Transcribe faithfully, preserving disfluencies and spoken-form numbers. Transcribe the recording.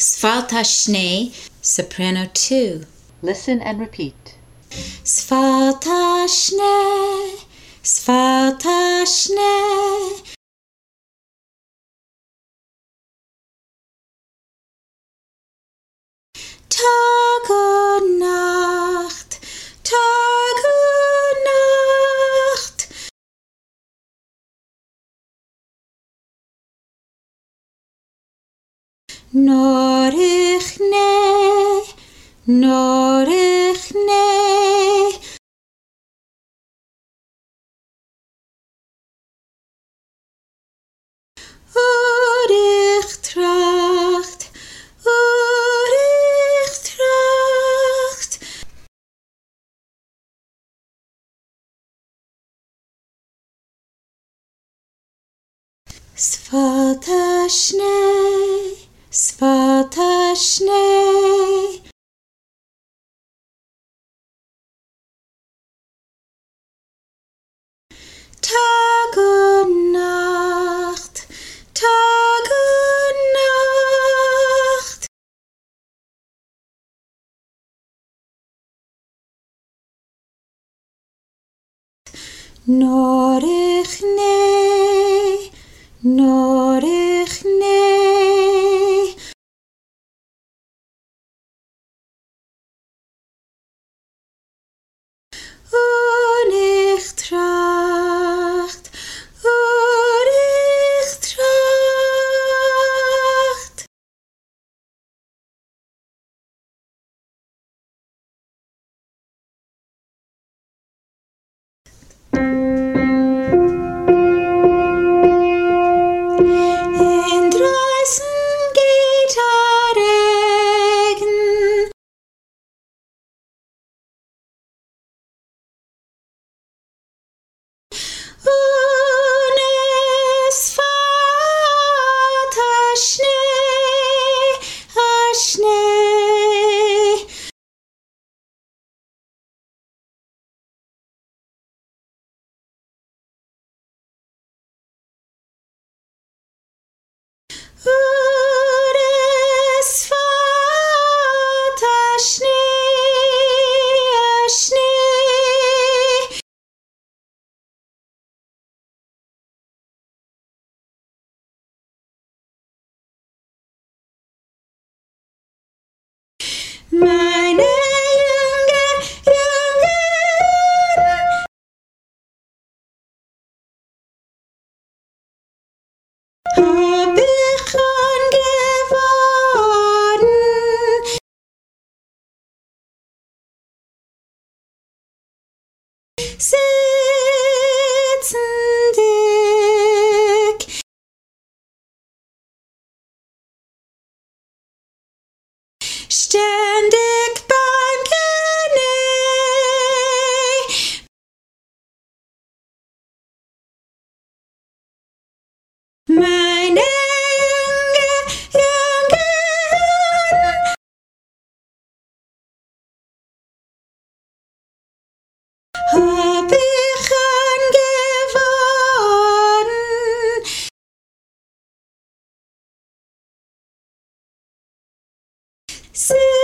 Svalta-Schnee, soprano two. Listen and repeat. Svalta-Schnee, Svalta-Schnee. Tag und Nacht, Tag und Nacht. Norich ne, Norich ne. Urich tracht, Urich tracht. Svalta-Schnee, Svalta-Schnee. Tag und Nacht, Tag und Nacht. Norich ne, Norich ne. Urich tracht, Urich tracht. In Drößen geht der Regen. Und es fällt der Schnee, der Schnee. Und es fällt der Schnee, der Schnee. Meine Jünger, Jünger, hab ich angeworden. Sitzen dick, ständig beim Knie. Meine Jünger, Jünger, hab ich angeworden.